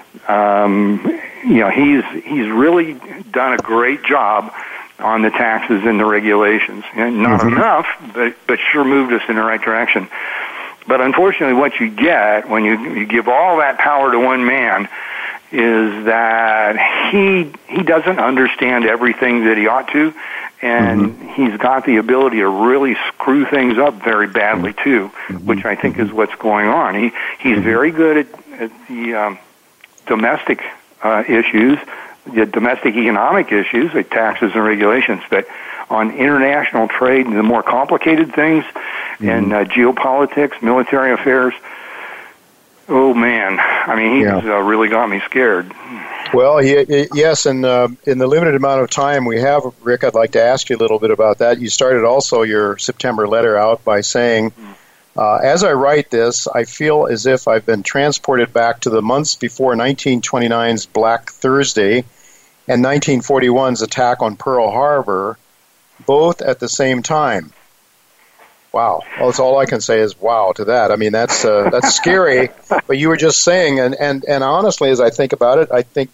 he's really done a great job on the taxes and the regulations. And not enough, but sure moved us in the right direction. But unfortunately, what you get when you give all that power to one man is that he doesn't understand everything that he ought to, and he's got the ability to really screw things up very badly too, which I think is what's going on. He's very good at the domestic issues, the domestic economic issues, like taxes and regulations, but on international trade and the more complicated things, and geopolitics, military affairs, oh man, I mean, he's really got me scared. Well, yes, and in the limited amount of time we have, Rick, I'd like to ask you a little bit about that. You started also your September letter out by saying, as I write this, I feel as if I've been transported back to the months before 1929's Black Thursday and 1941's attack on Pearl Harbor, both at the same time. Wow. Well, that's all I can say is wow to that. I mean, that's scary. But you were just saying, and honestly, as I think about it, I think,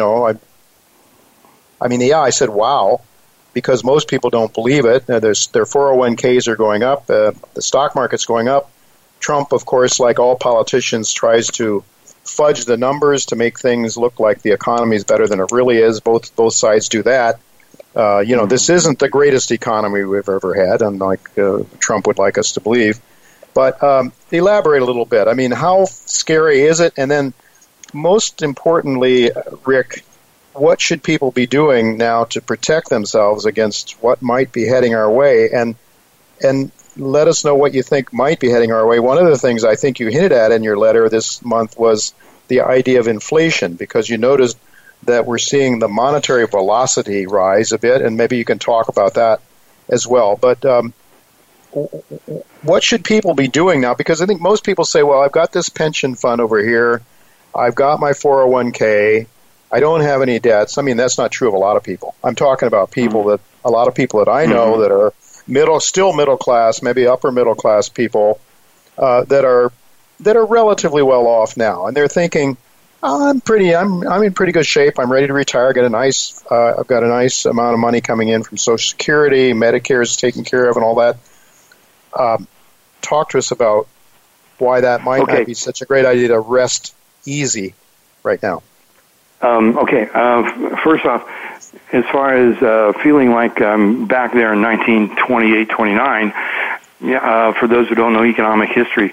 I said wow, because most people don't believe it. Their 401ks are going up. The stock market's going up. Trump, of course, like all politicians, tries to fudge the numbers to make things look like the economy is better than it really is. Both sides do that. This isn't the greatest economy we've ever had, unlike Trump would like us to believe. But elaborate a little bit. I mean, how scary is it? And then, most importantly, Rick, what should people be doing now to protect themselves against what might be heading our way? And let us know what you think might be heading our way. One of the things I think you hinted at in your letter this month was the idea of inflation, because you noticed that we're seeing the monetary velocity rise a bit, and maybe you can talk about that as well. But what should people be doing now? Because I think most people say, well, I've got this pension fund over here, I've got my 401k, I don't have any debts. I mean, that's not true of a lot of people. I'm talking about a lot of people that I know that are still middle class, maybe upper middle class people that are relatively well off now, and they're thinking, I'm in pretty good shape. I'm ready to retire. I've got a nice amount of money coming in from Social Security. Medicare is taken care of, and all that. Talk to us about why that might not be such a great idea to rest easy right now. First off, as far as feeling like I'm back there in 1928, 29, for those who don't know economic history,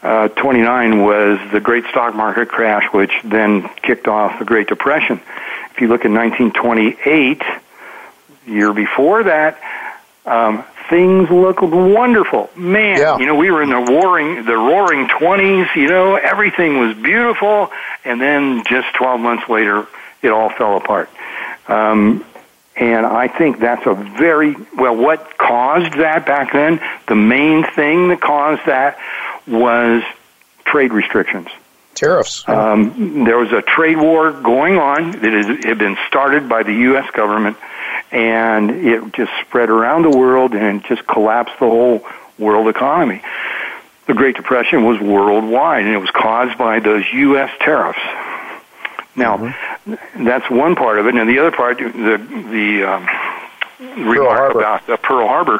29 was the great stock market crash, which then kicked off the Great Depression. If you look at 1928, the year before that, things looked wonderful. Man, yeah. We were in the roaring 20s, everything was beautiful, and then just 12 months later, it all fell apart. And I think that's what caused that back then, the main thing that caused that was trade restrictions. Tariffs. There was a trade war going on that had been started by the U.S. government, and it just spread around the world and just collapsed the whole world economy. The Great Depression was worldwide, and it was caused by those U.S. tariffs. Now, that's one part of it, and the other part, the remark about Pearl Harbor,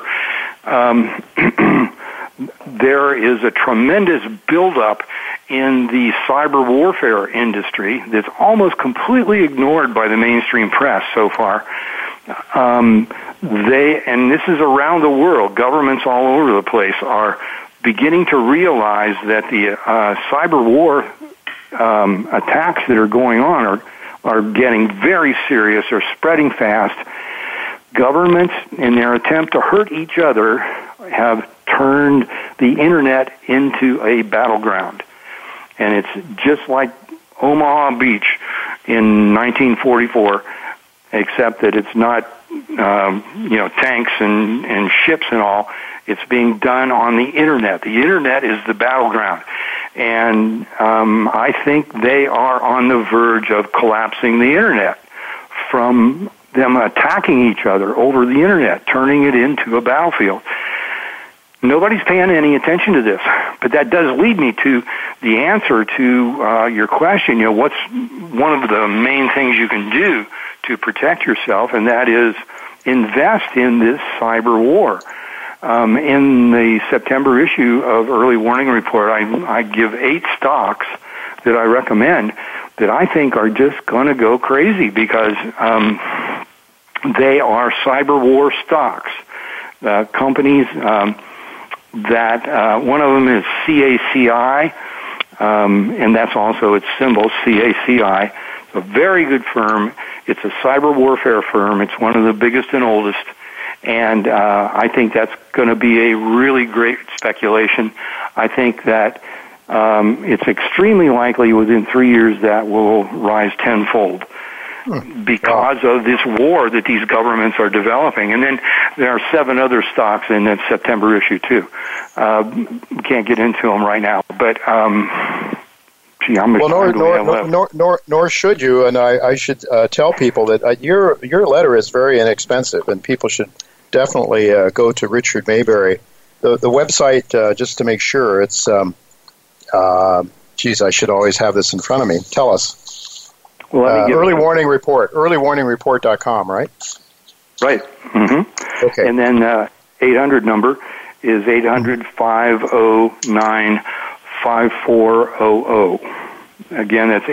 there is a tremendous buildup in the cyber warfare industry that's almost completely ignored by the mainstream press so far. And this is around the world, governments all over the place are beginning to realize that the cyber war attacks that are going on are getting very serious, are spreading fast. Governments, in their attempt to hurt each other, have turned the Internet into a battleground. And it's just like Omaha Beach in 1944, except that it's not, tanks and ships and all. It's being done on the Internet. The Internet is the battleground. And I think they are on the verge of collapsing the Internet from them attacking each other over the Internet, turning it into a battlefield. Nobody's paying any attention to this, but that does lead me to the answer to your question. What's one of the main things you can do to protect yourself, and that is invest in this cyber war. In the September issue of Early Warning Report, I give 8 stocks that I recommend that I think are just going to go crazy because they are cyber war stocks. Companies that one of them is CACI, and that's also its symbol, CACI. It's a very good firm. It's a cyber warfare firm. It's one of the biggest and oldest. And I think that's going to be a really great speculation. I think that it's extremely likely within 3 years that will rise tenfold because of this war that these governments are developing. And then there are 7 other stocks in that September issue, too. We can't get into them right now. But, how much time do we have left? Nor should you. And I should tell people that your letter is very inexpensive, and people should definitely go to Richard Maybury. The website, just to make sure, it's, I should always have this in front of me. Tell us. Well, Early Warning Report, earlywarningreport.com, right? Right. Mm-hmm. Okay. And then 800 number is 800-509-5400. Again, that's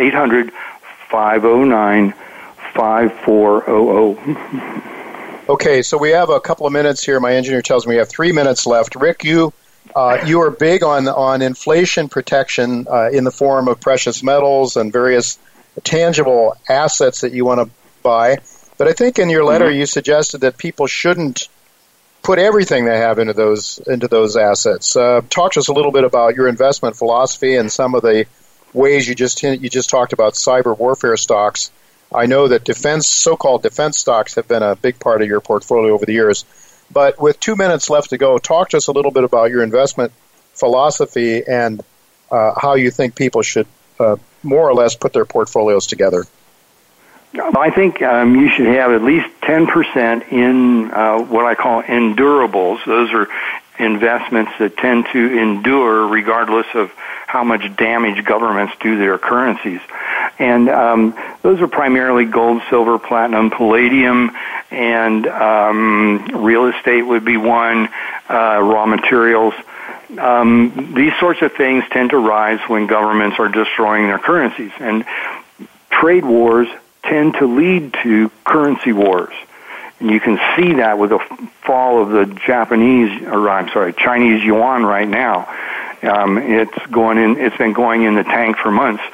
800-509-5400. Okay, so we have a couple of minutes here. My engineer tells me we have 3 minutes left. Rick, you are big on inflation protection in the form of precious metals and various tangible assets that you want to buy. But I think in your letter you suggested that people shouldn't put everything they have into those assets. Talk to us a little bit about your investment philosophy and some of the ways you just talked about cyber warfare stocks. I know that so-called defense stocks have been a big part of your portfolio over the years. But with 2 minutes left to go, talk to us a little bit about your investment philosophy and how you think people should more or less put their portfolios together. I think you should have at least 10% in what I call endurables. Those are investments that tend to endure regardless of how much damage governments do to their currencies. And those are primarily gold, silver, platinum, palladium, and real estate would be one, raw materials. These sorts of things tend to rise when governments are destroying their currencies. And trade wars tend to lead to currency wars. And you can see that with the fall of the Chinese yuan right now. It's been going in the tank for months.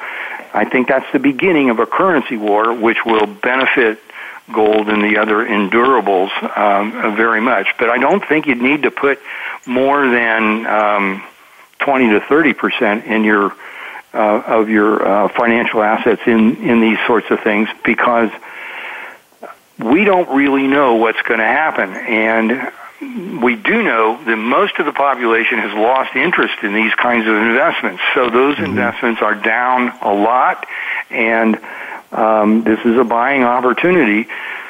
I think that's the beginning of a currency war, which will benefit gold and the other endurables very much. But I don't think you'd need to put more than 20 to 30% in your of your financial assets in these sorts of things, because we don't really know what's going to happen. And we do know that most of the population has lost interest in these kinds of investments. So those investments are down a lot, and this is a buying opportunity.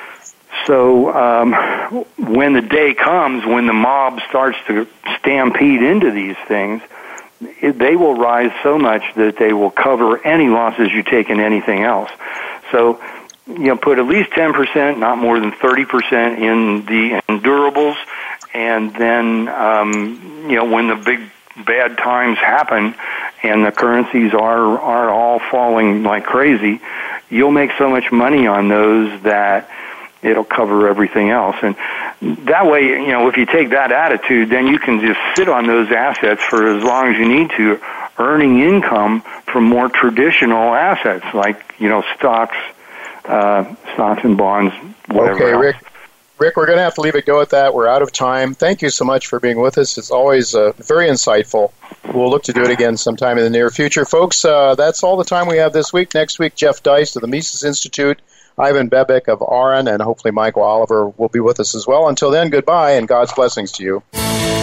So when the day comes when the mob starts to stampede into these things, they will rise so much that they will cover any losses you take in anything else. So, put at least 10%, not more than 30% in the endurables, and then, when the big bad times happen and the currencies are all falling like crazy, you'll make so much money on those that it'll cover everything else. And that way, if you take that attitude, then you can just sit on those assets for as long as you need to, earning income from more traditional assets like, stocks and bonds, whatever. Okay, Rick, we're going to have to leave it go at that. We're out of time. Thank you so much for being with us. It's always very insightful. We'll look to do it again sometime in the near future. Folks, that's all the time we have this week. Next week, Jeff Dice of the Mises Institute, Ivan Bebek of Aron, and hopefully Michael Oliver will be with us as well. Until then, goodbye and God's blessings to you.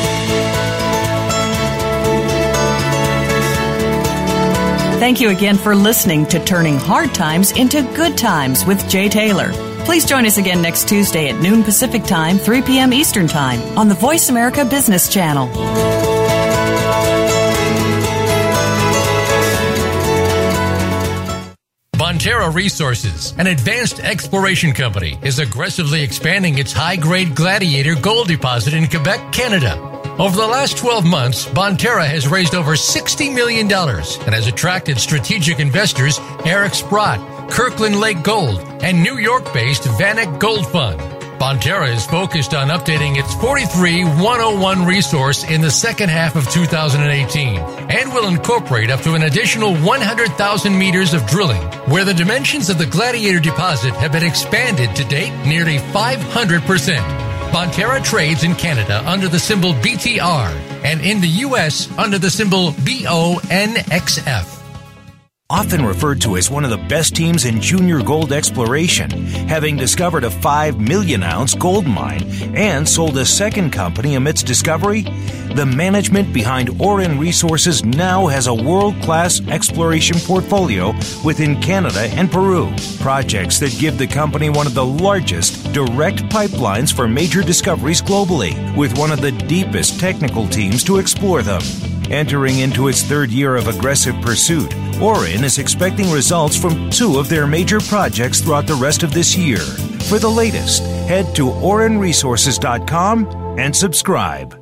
Thank you again for listening to Turning Hard Times into Good Times with Jay Taylor. Please join us again next Tuesday at noon Pacific Time, 3 p.m. Eastern Time on the Voice America Business Channel. Bonterra Resources, an advanced exploration company, is aggressively expanding its high-grade Gladiator gold deposit in Quebec, Canada. Over the last 12 months, Bonterra has raised over $60 million and has attracted strategic investors Eric Sprott, Kirkland Lake Gold, and New York-based Vanek Gold Fund. Bonterra is focused on updating its 43-101 resource in the second half of 2018 and will incorporate up to an additional 100,000 meters of drilling, where the dimensions of the Gladiator deposit have been expanded to date nearly 500%. Bonterra trades in Canada under the symbol BTR and in the U.S. under the symbol BONXF. Often referred to as one of the best teams in junior gold exploration, having discovered a 5 million ounce gold mine and sold a second company amidst discovery, the management behind Auryn Resources now has a world-class exploration portfolio within Canada and Peru. Projects that give the company one of the largest direct pipelines for major discoveries globally, with one of the deepest technical teams to explore them. Entering into its third year of aggressive pursuit, Auryn is expecting results from 2 of their major projects throughout the rest of this year. For the latest, head to aurynresources.com and subscribe.